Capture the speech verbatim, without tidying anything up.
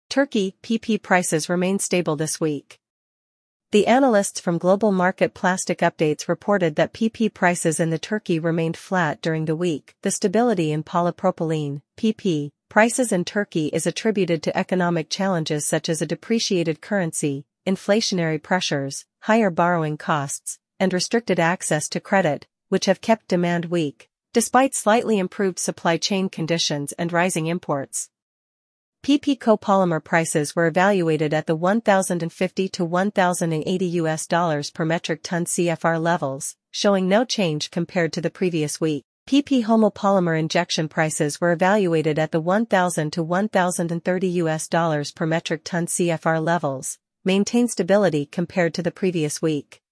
Turkey P P prices remain stable this week. The analysts from Global Market Plastic Updates reported that P P prices in the Turkey remained flat during the week. The stability in polypropylene, P P, prices in Turkey is attributed to economic challenges such as a depreciated currency, inflationary pressures, higher borrowing costs, and restricted access to credit, which have kept demand weak, despite slightly improved supply chain conditions and rising imports. P P copolymer prices were evaluated at the one thousand fifty to one thousand eighty U S dollars per metric ton C F R levels, showing no change compared to the previous week. P P homopolymer injection prices were evaluated at the one thousand to one thousand thirty U S dollars per metric ton C F R levels, maintained stability compared to the previous week.